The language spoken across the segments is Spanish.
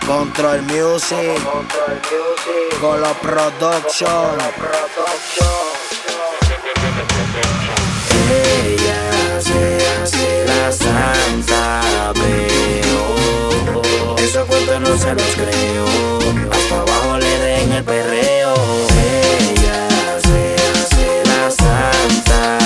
Control Music, Golo Production. Ella se hace la santa, pero esos cuentos no se los creo. Hasta abajo le den el perreo. Ella se hace la santa,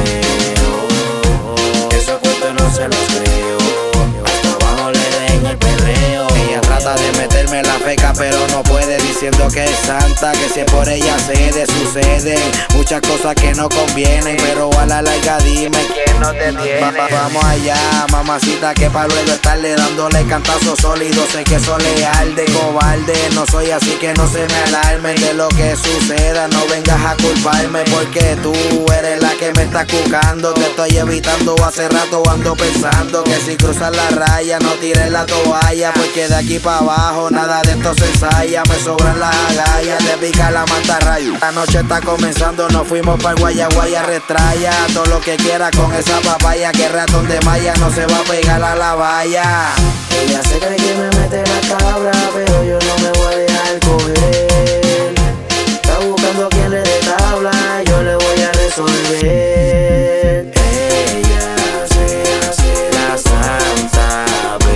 pero esos cuentos no se los creo. Hasta abajo le den el perreo. Ella trata de meterme la feca, pero no puede, diciendo que es santa, que si por ella suceden muchas cosas que no convienen, pero a la larga dime quién no te tiene. Vamos allá, mamacita, que pa' luego estarle dándole cantazos sólidos. Sé que eso le arde, cobarde, no soy así, que no se me alarmen de lo que suceda. No vengas a culparme, porque tú eres la que me está cucando. Te estoy evitando, hace rato ando pensando que si cruzas la raya no tires la toalla, porque de aquí para abajo nada de esto se ensaya. Me sobran las agallas, te pica la mantarraya. La noche está comenzando, nos fuimos para el Guayaguaya, retraya todo lo que quiera con esa papaya, que ratón de malla no se va a pegar a la valla. Ella se cree que me mete la cabra, pero yo no me voy a dejar coger. Está buscando quien le dé tabla, yo le voy a resolver. Ella se hace la santa,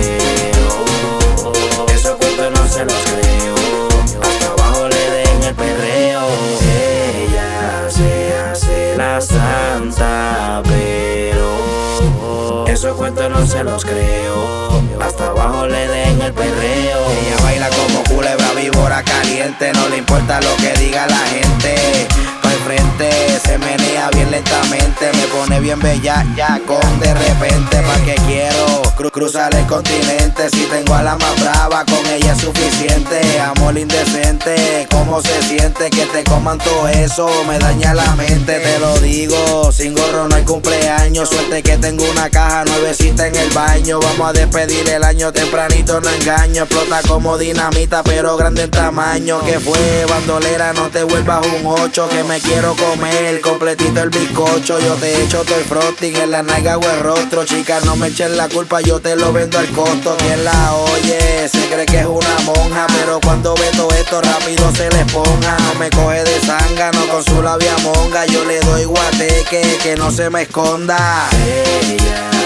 pero esos cuentos no se los creo. Hasta abajo le den el perreo. Ella se hace la santa, pero esos cuentos no se los creo. Hasta abajo le den el perreo. Ella baila como culebra víbora caliente, no le importa lo que diga la gente. Pa' el frente, se menea bien lentamente, me pone bien bella, ya con de repente. Pa' que quiero cruzar el continente, si tengo a la más brava, con ella es suficiente. Amor indecente, cómo se siente que te coman todo eso, me daña la mente. Te lo digo, sin gorro no hay cumpleaños, suerte que tengo una caja nuevecita en el baño. Vamos a despedir el año tempranito, no engaño. Explota como dinamita, pero grande en tamaño. Que fue, bandolera, no te vuelvas un 8, que me quiero comer completito el bizcocho. Yo te echo todo el frosting en la nalga o el rostro. Chicas, no me echen la culpa, yo te lo vendo al costo. Quien la oye se cree que es una monja, pero cuando ve todo esto rápido se le esponja. No me coge de zángano con su labia monga, yo le doy guateque, que no se me esconda. Ella